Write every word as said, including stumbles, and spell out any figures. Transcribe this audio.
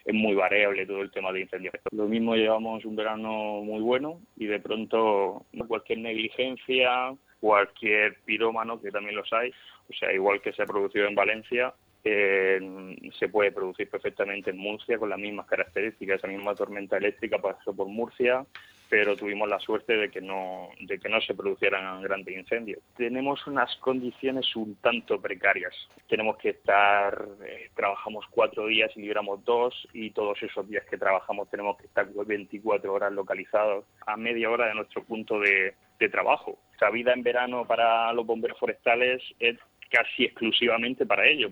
es muy variable todo el tema de incendios. Lo mismo, llevamos un verano muy bueno y de pronto cualquier negligencia, cualquier pirómano, que también los hay, o sea, igual que se ha producido en Valencia, eh, se puede producir perfectamente en Murcia con las mismas características. Esa misma tormenta eléctrica pasó por Murcia, pero tuvimos la suerte de que no de que no se producieran grandes incendios. Tenemos unas condiciones un tanto precarias. Tenemos que estar, eh, trabajamos cuatro días y libramos dos, y todos esos días que trabajamos tenemos que estar veinticuatro horas localizados a media hora de nuestro punto de, de trabajo. La vida en verano para los bomberos forestales es casi exclusivamente para ello.